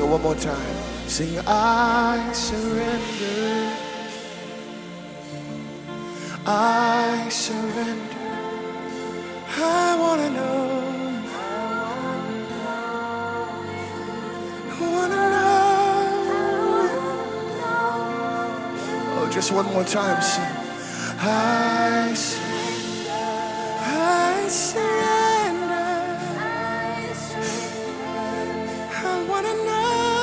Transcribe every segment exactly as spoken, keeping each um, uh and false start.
one more time. Sing, I surrender. I surrender. I want to know. I want to know. Oh, just one more time. Sing, I surrender. I surrender. I want to know.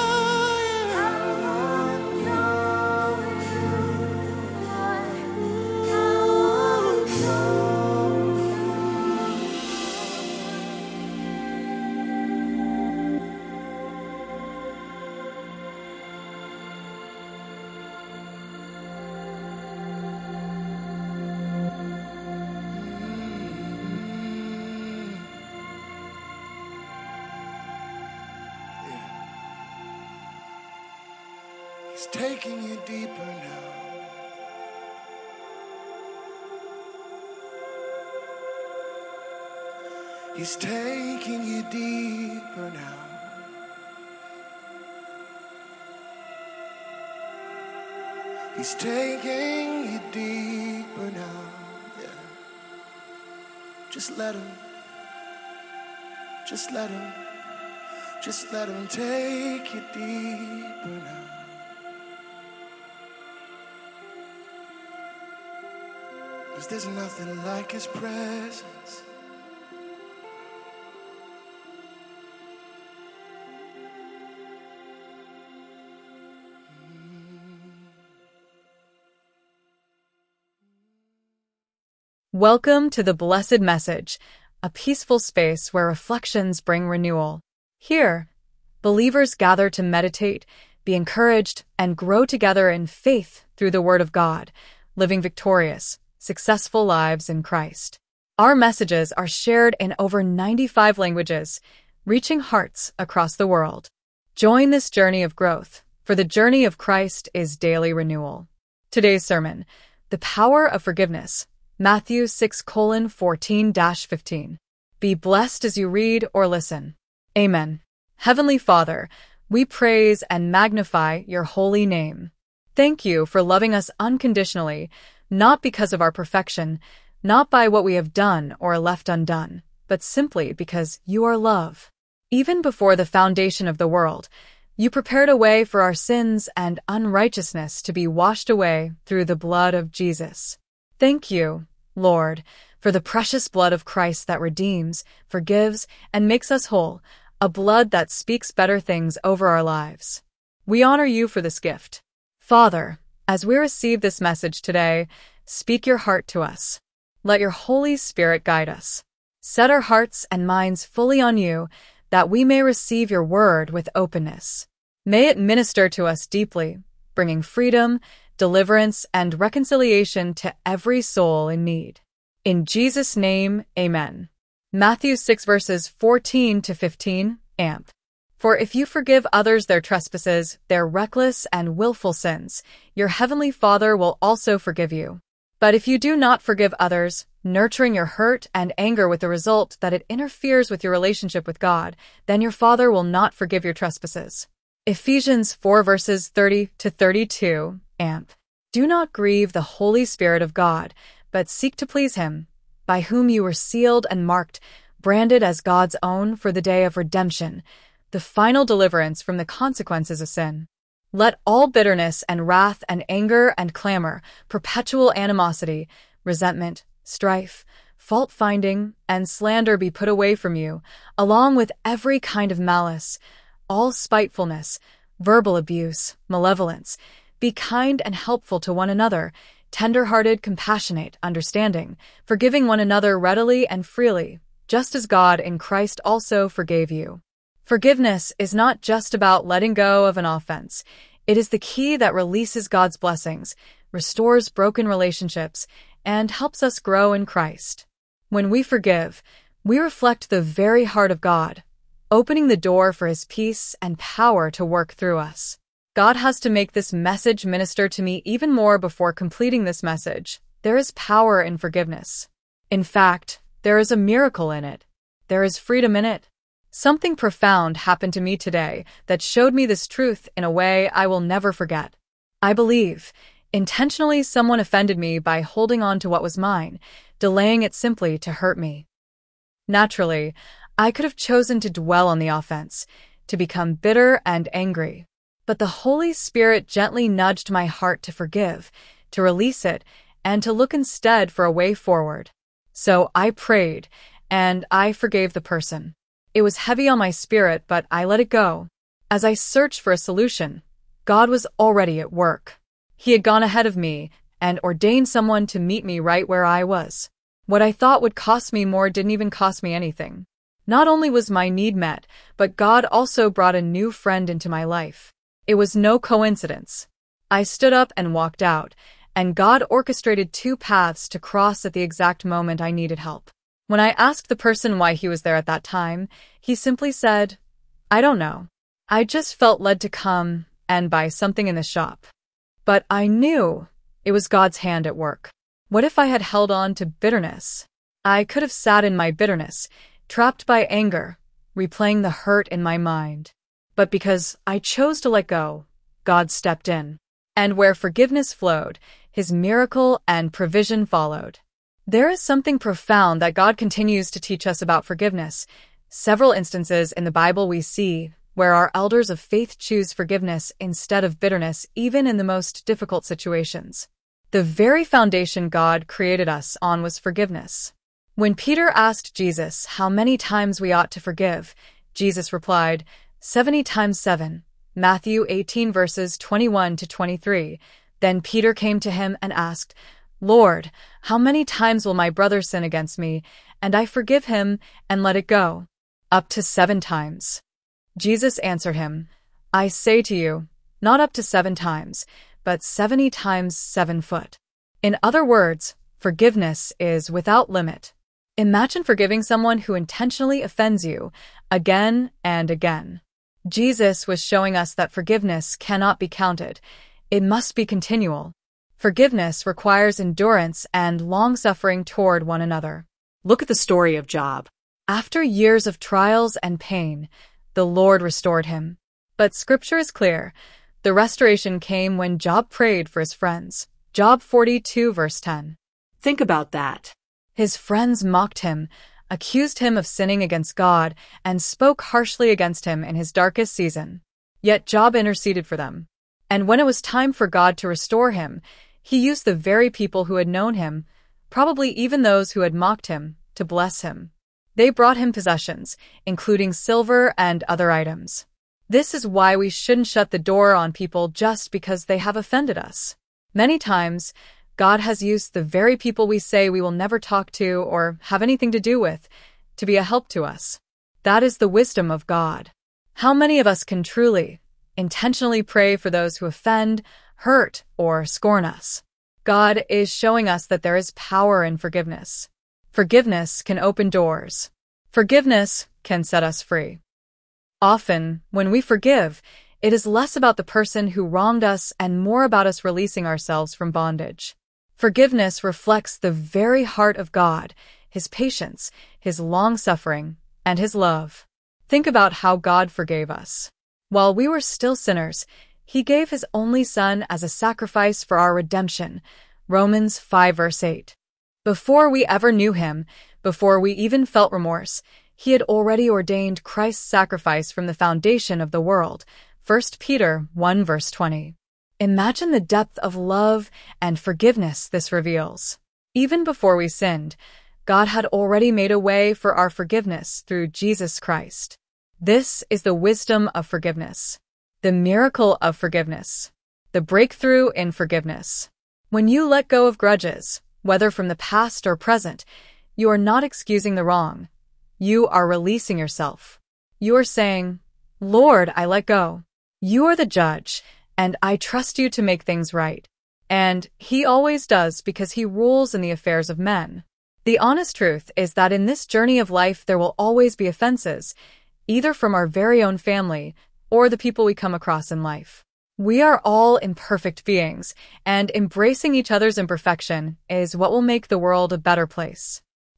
He's taking you deeper now. He's taking you deeper now. He's taking you deeper now. Yeah. Just let him. Just let him. Just let him take you deeper now. Cause there's nothing like his presence. Welcome to the Blessed Message, a peaceful space where reflections bring renewal. Here, believers gather to meditate, be encouraged, and grow together in faith through the Word of God, living victorious, successful lives in Christ. Our messages are shared in over ninety-five languages, reaching hearts across the world. Join this journey of growth, for the journey of Christ is daily renewal. Today's sermon, The Power of Forgiveness, Matthew six fourteen to fifteen. Be blessed as you read or listen. Amen. Heavenly Father, we praise and magnify your holy name. Thank you for loving us unconditionally, not because of our perfection, not by what we have done or left undone, but simply because you are love. Even before the foundation of the world, you prepared a way for our sins and unrighteousness to be washed away through the blood of Jesus. Thank you, Lord, for the precious blood of Christ that redeems, forgives, and makes us whole, a blood that speaks better things over our lives. We honor you for this gift. Father, as we receive this message today, speak your heart to us. Let your Holy Spirit guide us. Set our hearts and minds fully on you, that we may receive your word with openness. May it minister to us deeply, bringing freedom, deliverance, and reconciliation to every soul in need. In Jesus' name, amen. Matthew six verses fourteen to fifteen, amp. For if you forgive others their trespasses, their reckless and willful sins, your heavenly Father will also forgive you. But if you do not forgive others, nurturing your hurt and anger with the result that it interferes with your relationship with God, then your Father will not forgive your trespasses. Ephesians four verses thirty to thirty-two, amp. Do not grieve the Holy Spirit of God, but seek to please Him, by whom you were sealed and marked, branded as God's own for the day of redemption, the final deliverance from the consequences of sin. Let all bitterness and wrath and anger and clamor, perpetual animosity, resentment, strife, fault-finding, and slander be put away from you, along with every kind of malice, all spitefulness, verbal abuse, malevolence. Be kind and helpful to one another, tender-hearted, compassionate, understanding, forgiving one another readily and freely, just as God in Christ also forgave you. Forgiveness is not just about letting go of an offense. It is the key that releases God's blessings, restores broken relationships, and helps us grow in Christ. When we forgive, we reflect the very heart of God, opening the door for His peace and power to work through us. God has to make this message minister to me even more before completing this message. There is power in forgiveness. In fact, there is a miracle in it. There is freedom in it. Something profound happened to me today that showed me this truth in a way I will never forget. I believe, intentionally someone offended me by holding on to what was mine, delaying it simply to hurt me. Naturally, I could have chosen to dwell on the offense, to become bitter and angry. But the Holy Spirit gently nudged my heart to forgive, to release it, and to look instead for a way forward. So I prayed, and I forgave the person. It was heavy on my spirit, but I let it go. As I searched for a solution, God was already at work. He had gone ahead of me and ordained someone to meet me right where I was. What I thought would cost me more didn't even cost me anything. Not only was my need met, but God also brought a new friend into my life. It was no coincidence. I stood up and walked out, and God orchestrated two paths to cross at the exact moment I needed help. When I asked the person why he was there at that time, he simply said, "I don't know. I just felt led to come and buy something in the shop." But I knew it was God's hand at work. What if I had held on to bitterness? I could have sat in my bitterness, trapped by anger, replaying the hurt in my mind. But because I chose to let go, God stepped in. And where forgiveness flowed, His miracle and provision followed. There is something profound that God continues to teach us about forgiveness. Several instances in the Bible we see where our elders of faith choose forgiveness instead of bitterness, even in the most difficult situations. The very foundation God created us on was forgiveness. When Peter asked Jesus how many times we ought to forgive, Jesus replied, seventy times seven, Matthew eighteen verses twenty-one to twenty-three. Then Peter came to him and asked, "Lord, how many times will my brother sin against me, and I forgive him and let it go?" "Up to seven times." Jesus answered him, "I say to you, not up to seven times, but seventy times seven foot." In other words, forgiveness is without limit. Imagine forgiving someone who intentionally offends you again and again. Jesus was showing us that forgiveness cannot be counted. It must be continual. Forgiveness requires endurance and long-suffering toward one another. Look at the story of Job. After years of trials and pain, the Lord restored him. But Scripture is clear. The restoration came when Job prayed for his friends. Job forty-two verse ten. Think about that. His friends mocked him, accused him of sinning against God, and spoke harshly against him in his darkest season. Yet Job interceded for them. And when it was time for God to restore him, He used the very people who had known him, probably even those who had mocked him, to bless him. They brought him possessions, including silver and other items. This is why we shouldn't shut the door on people just because they have offended us. Many times, God has used the very people we say we will never talk to or have anything to do with to be a help to us. That is the wisdom of God. How many of us can truly, intentionally pray for those who offend, hurt, or scorn us? God is showing us that there is power in forgiveness. Forgiveness can open doors. Forgiveness can set us free. Often, when we forgive, it is less about the person who wronged us and more about us releasing ourselves from bondage. Forgiveness reflects the very heart of God, His patience, His long-suffering, and His love. Think about how God forgave us. While we were still sinners, He gave His only Son as a sacrifice for our redemption. Romans five verse eight. Before we ever knew Him, before we even felt remorse, He had already ordained Christ's sacrifice from the foundation of the world. First Peter one verse twenty. Imagine the depth of love and forgiveness this reveals. Even before we sinned, God had already made a way for our forgiveness through Jesus Christ. This is the wisdom of forgiveness, the miracle of forgiveness, the breakthrough in forgiveness. When you let go of grudges, whether from the past or present, you are not excusing the wrong. You are releasing yourself. You are saying, "Lord, I let go. You are the judge, and I trust you to make things right." And He always does because He rules in the affairs of men. The honest truth is that in this journey of life there will always be offenses, either from our very own family or the people we come across in life. We are all imperfect beings, and embracing each other's imperfection is what will make the world a better place.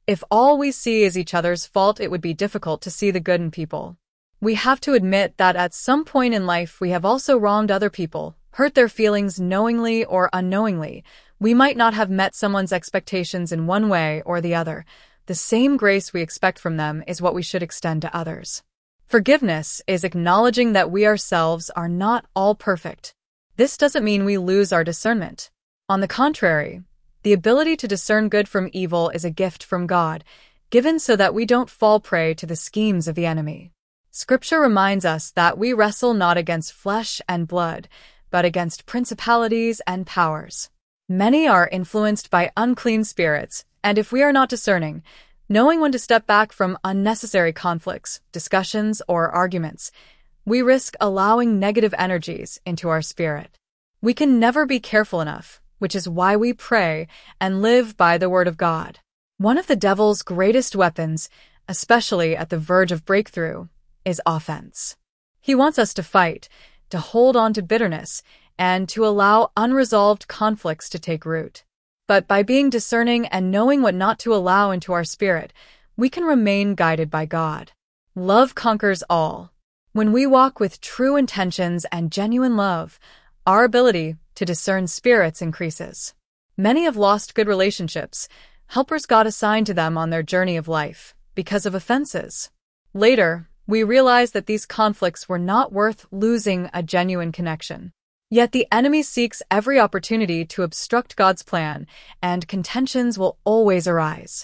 If all we see is each other's fault, it would be difficult to see the good in people. We have to admit that at some point in life we have also wronged other people, hurt their feelings knowingly or unknowingly. We might not have met someone's expectations in one way or the other. The same grace we expect from them is what we should extend to others. Forgiveness is acknowledging that we ourselves are not all perfect. This doesn't mean we lose our discernment. On the contrary, the ability to discern good from evil is a gift from God, given so that we don't fall prey to the schemes of the enemy. Scripture reminds us that we wrestle not against flesh and blood, but against principalities and powers. Many are influenced by unclean spirits, and if we are not discerning, knowing when to step back from unnecessary conflicts, discussions, or arguments, we risk allowing negative energies into our spirit. We can never be careful enough, which is why we pray and live by the Word of God. One of the devil's greatest weapons, especially at the verge of breakthrough, is offense. He wants us to fight, to hold on to bitterness, and to allow unresolved conflicts to take root. But by being discerning and knowing what not to allow into our spirit, we can remain guided by God. Love conquers all. When we walk with true intentions and genuine love, our ability to discern spirits increases. Many have lost good relationships, helpers God assigned to them on their journey of life, because of offenses. Later, we realize that these conflicts were not worth losing a genuine connection. Yet the enemy seeks every opportunity to obstruct God's plan, and contentions will always arise.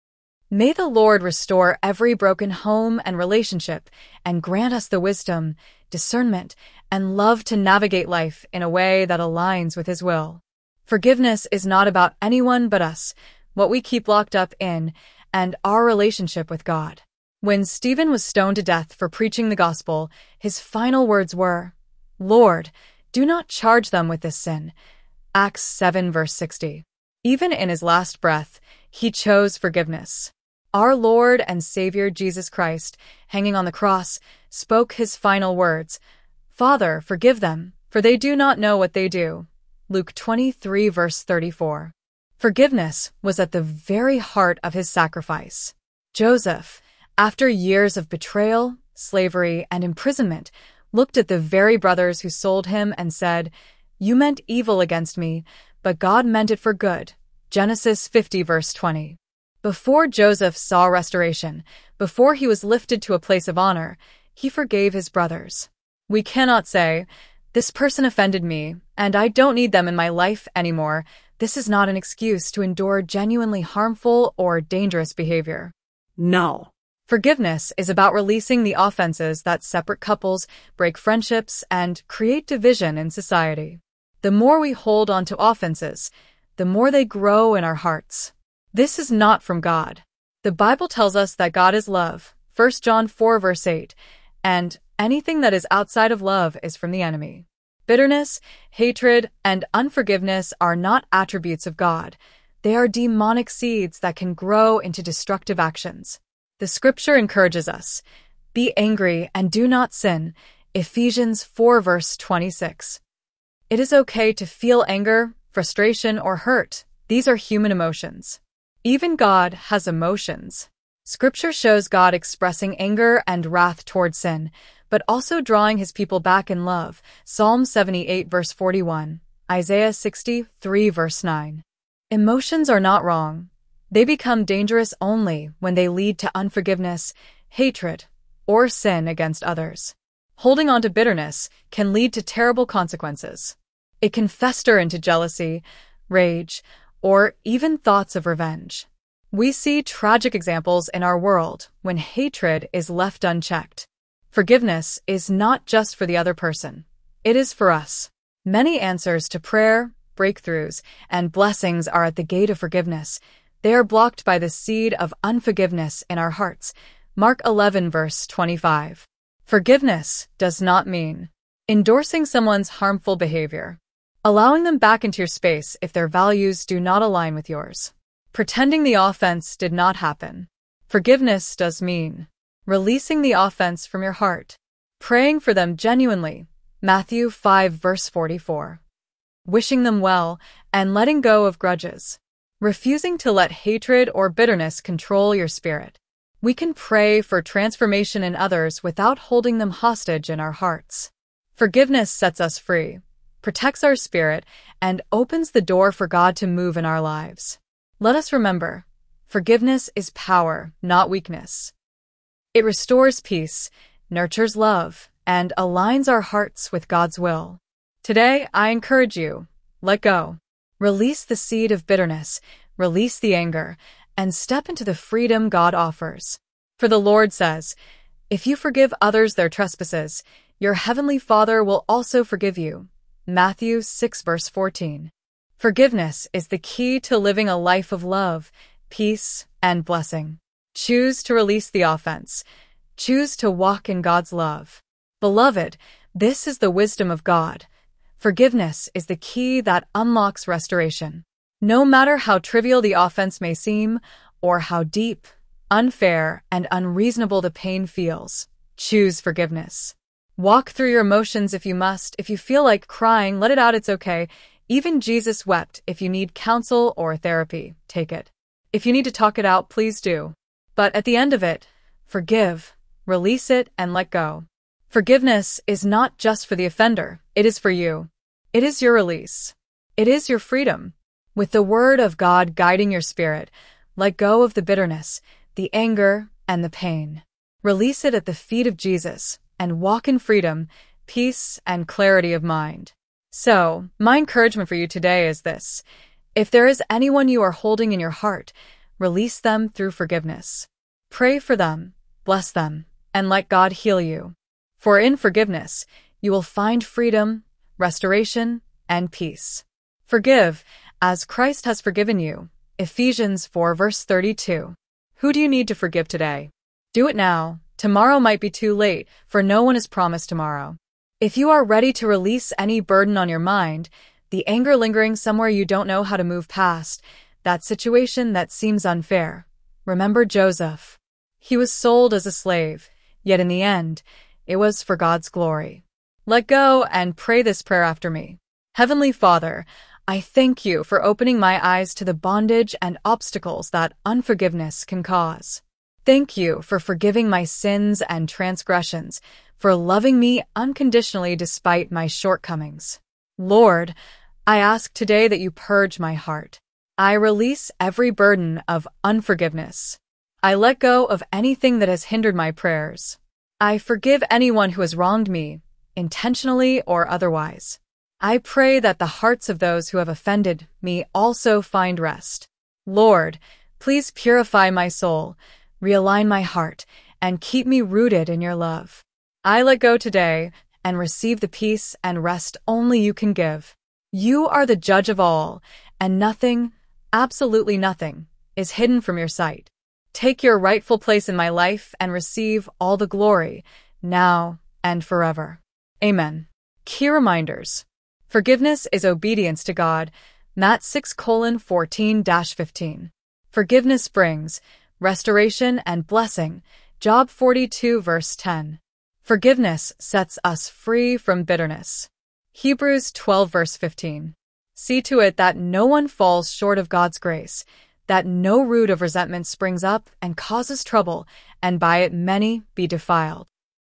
May the Lord restore every broken home and relationship and grant us the wisdom, discernment, and love to navigate life in a way that aligns with His will. Forgiveness is not about anyone but us, what we keep locked up in, and our relationship with God. When Stephen was stoned to death for preaching the gospel, his final words were, "Lord, do not charge them with this sin." Acts seven verse sixty. Even in his last breath, he chose forgiveness. Our Lord and Savior Jesus Christ, hanging on the cross, spoke his final words, "Father, forgive them, for they do not know what they do." Luke twenty-three verse thirty-four. Forgiveness was at the very heart of his sacrifice. Joseph, after years of betrayal, slavery, and imprisonment, looked at the very brothers who sold him and said, "You meant evil against me, but God meant it for good." Genesis fifty verse twenty. Before Joseph saw restoration, before he was lifted to a place of honor, he forgave his brothers. We cannot say, "This person offended me, and I don't need them in my life anymore." This is not an excuse to endure genuinely harmful or dangerous behavior. No. Forgiveness is about releasing the offenses that separate couples, break friendships, and create division in society. The more we hold on to offenses, the more they grow in our hearts. This is not from God. The Bible tells us that God is love, First John four verse eight, and anything that is outside of love is from the enemy. Bitterness, hatred, and unforgiveness are not attributes of God. They are demonic seeds that can grow into destructive actions. The scripture encourages us, "Be angry and do not sin," Ephesians four verse twenty-six. It is okay to feel anger, frustration, or hurt. These are human emotions. Even God has emotions. Scripture shows God expressing anger and wrath toward sin, but also drawing his people back in love. Psalm seventy-eight verse forty-one, Isaiah sixty-three verse nine. Emotions are not wrong. They become dangerous only when they lead to unforgiveness, hatred, or sin against others. Holding on to bitterness can lead to terrible consequences. It can fester into jealousy, rage, or even thoughts of revenge. We see tragic examples in our world when hatred is left unchecked. Forgiveness is not just for the other person. It is for us. Many answers to prayer, breakthroughs, and blessings are at the gate of forgiveness. They are blocked by the seed of unforgiveness in our hearts. Mark eleven verse twenty-five. Forgiveness does not mean endorsing someone's harmful behavior, allowing them back into your space if their values do not align with yours, pretending the offense did not happen. Forgiveness does mean releasing the offense from your heart, praying for them genuinely, Matthew five verse forty-four, wishing them well, and letting go of grudges. refusing to let hatred or bitterness control your spirit. We can pray for transformation in others without holding them hostage in our hearts. Forgiveness sets us free, protects our spirit, and opens the door for God to move in our lives. Let us remember, forgiveness is power, not weakness. It restores peace, nurtures love, and aligns our hearts with God's will. Today, I encourage you, let go. Release the seed of bitterness, release the anger, and step into the freedom God offers. For the Lord says, "If you forgive others their trespasses, your heavenly Father will also forgive you." Matthew six verse fourteen. Forgiveness is the key to living a life of love, peace, and blessing. Choose to release the offense. Choose to walk in God's love. Beloved, this is the wisdom of God. Forgiveness is the key that unlocks restoration. No matter how trivial the offense may seem, or how deep, unfair, and unreasonable the pain feels, choose forgiveness. Walk through your emotions if you must. If you feel like crying, let it out, it's okay. Even Jesus wept. If you need counsel or therapy, take it. If you need to talk it out, please do. But at the end of it, forgive, release it, and let go. Forgiveness is not just for the offender, it is for you. It is your release. It is your freedom. With the word of God guiding your spirit, let go of the bitterness, the anger, and the pain. Release it at the feet of Jesus and walk in freedom, peace, and clarity of mind. So, my encouragement for you today is this. If there is anyone you are holding in your heart, release them through forgiveness. Pray for them, bless them, and let God heal you. For in forgiveness, you will find freedom, restoration, and peace. Forgive, as Christ has forgiven you. Ephesians four verse thirty-two. Who do you need to forgive today? Do it now. Tomorrow might be too late, for no one is promised tomorrow. If you are ready to release any burden on your mind, the anger lingering somewhere you don't know how to move past, that situation that seems unfair, remember Joseph. He was sold as a slave, yet in the end, it was for God's glory. Let go and pray this prayer after me. Heavenly Father, I thank you for opening my eyes to the bondage and obstacles that unforgiveness can cause. Thank you for forgiving my sins and transgressions, for loving me unconditionally despite my shortcomings. Lord, I ask today that you purge my heart. I release every burden of unforgiveness. I let go of anything that has hindered my prayers. I forgive anyone who has wronged me, intentionally or otherwise. I pray that the hearts of those who have offended me also find rest. Lord, please purify my soul, realign my heart, and keep me rooted in your love. I let go today and receive the peace and rest only you can give. You are the judge of all, and nothing, absolutely nothing, is hidden from your sight. Take your rightful place in my life and receive all the glory, now and forever. Amen. Key reminders. Forgiveness is obedience to God. Matt six fourteen fifteen. Forgiveness brings restoration and blessing. Job forty-two verse ten. Forgiveness sets us free from bitterness. Hebrews twelve verse fifteen. See to it that no one falls short of God's grace, that no root of resentment springs up and causes trouble, and by it many be defiled.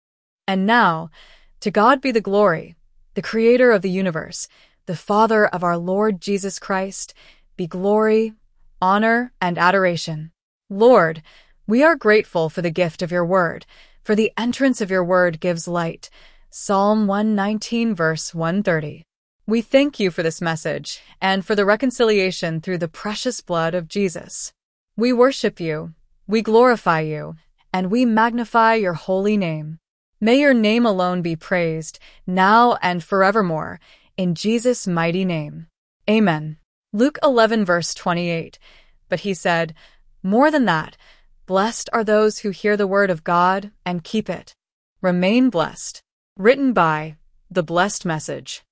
And now, to God be the glory, the Creator of the universe, the Father of our Lord Jesus Christ, be glory, honor, and adoration. Lord, we are grateful for the gift of your word, for the entrance of your word gives light. Psalm one nineteen verse one thirty. We thank you for this message and for the reconciliation through the precious blood of Jesus. We worship you, we glorify you, and we magnify your holy name. May your name alone be praised, now and forevermore, in Jesus' mighty name. Amen. Luke eleven verse twenty-eight. But he said, more than that, blessed are those who hear the word of God and keep it. Remain blessed. Written by The Blessed Message.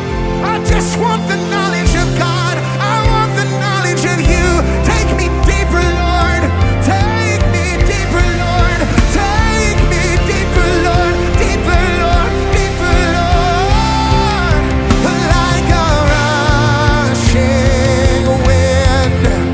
I just want the knowledge of God. I want the knowledge of you. Take me deeper, Lord. Take me deeper, Lord. Take me deeper, Lord. Deeper, Lord. Deeper, Lord. Like a rushing wind.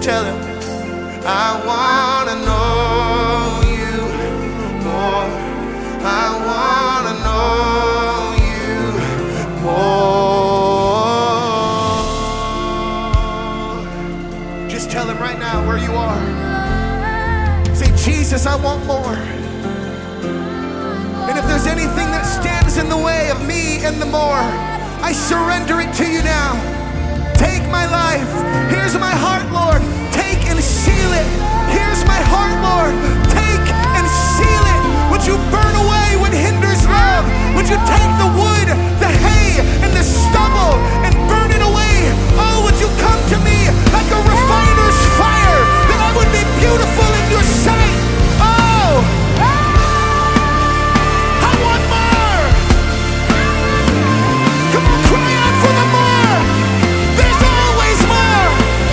tell him, I wanna know you more. I wanna know you more. Just tell him right now where you are. Say, Jesus, I want more. And if there's anything that stands in the way of me and the more, I surrender it to you now. Take my life. Here's my heart, Lord. Take and seal it. Here's my heart, Lord. Take and seal it. Would you burn away what hinders love? Would you take the wood, the hay, and the stubble and burn it away? Oh, would you come to me like a refiner's fire, that I would be beautiful in your sight? Oh, I want more. Come on, cry out for the more. There's always more.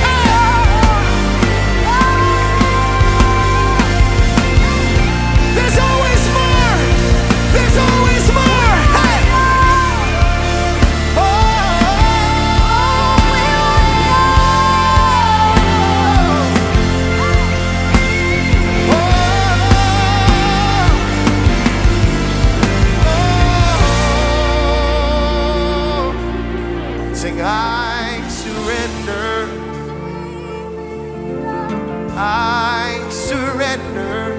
There's always more. There's always more. Hey. Oh. Oh. Sing, I surrender. I surrender.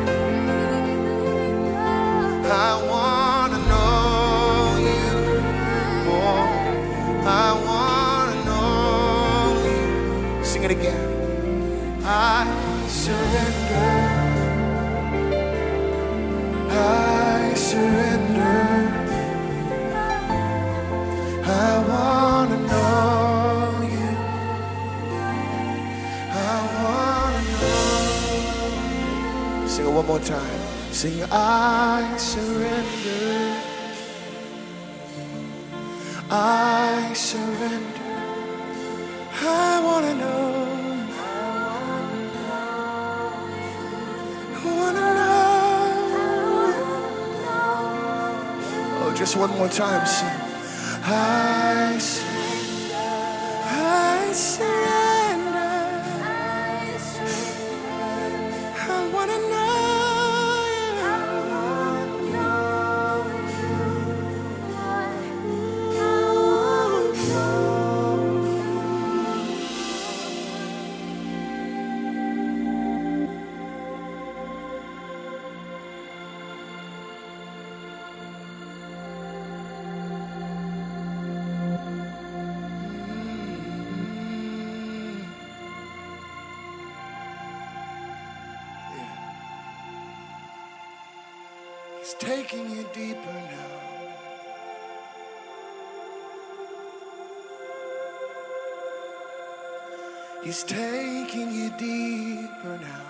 I wanna know you more. I wanna know you. Sing it again. I surrender. I surrender. I wanna know you. I wanna know. Sing it one more time. Sing, I surrender. I surrender. I wanna know. I wanna know. Oh, just one more time. Sing, I surrender. I surrender. I wanna know. He's taking you deeper now. He's taking you deeper now.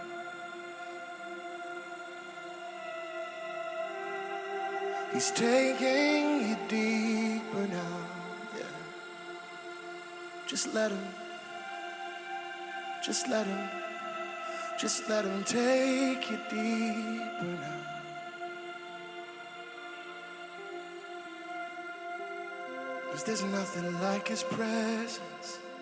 He's taking you deeper now. Yeah. Just let him. Just let him. Just let him take you deeper now. Cause there's nothing like his presence.